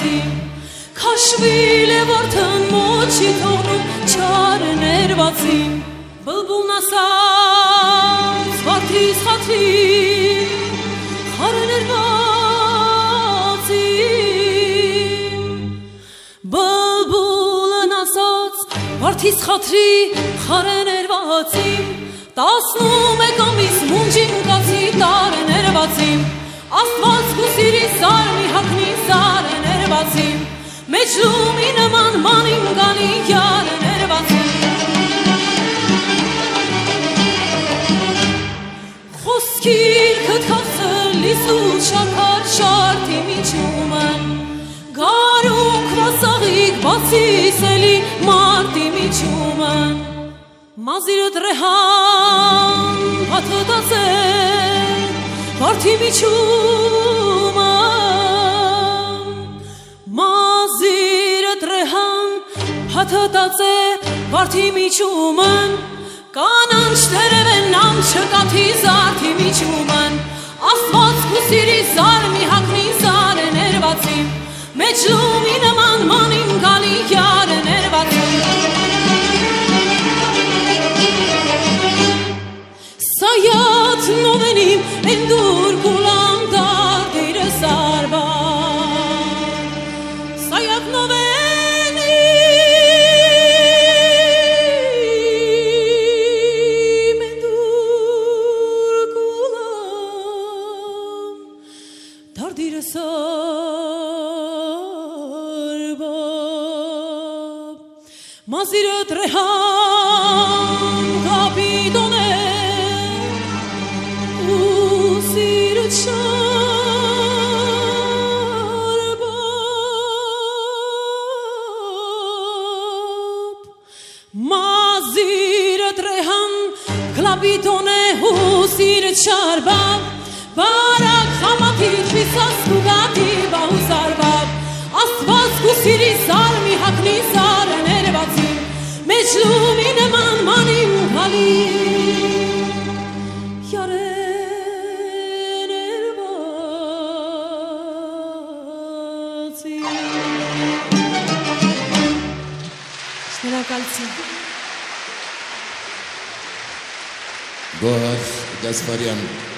ներվածիմ Քաշվիլ է որդն մոչի թողնում չար ներվածիմ Բլբուլն ասաց վարդիս խատրի խարը ներվածիմ Բլբուլն ասաց վարդիս խատրի խարը ներվածիմ 11 ամիս մունջին կացի տար ներվածիմ Աստված կուսիրի սարմի հակնի սար ներվածիմ Մեջ լումի նման մանիմ գալի յար ներվածիմ Խոսքիր կտքացը լիսու շակար շարդի միջումն Գարունք վասաղիկ բացիսելի մարդի միջումն Մազիրը տրեհան հաթտած է վարդի միջումն Մազիրը տրեհան հաթտած է վարդի միջումն Կանանչ թերևեն նամ չկաթի զարդի միջումն Աստված կուսիրի զար մի հակնի զար է ներվածիմ Մեջ լումի նման մանիմ գալի յար է ներվածիմ Sayat novenim endur kulam dardire sarba Sayat novenim endur kulam dardire sarba Mazire trehan capitone Mazire trehan klapitone husir charbab Barak hamati tvisas kugati bahusarbab Astvaz kusiri sarmi hakni sar nervatsim Meclumi neman manim kali Yare Gohar Gasparian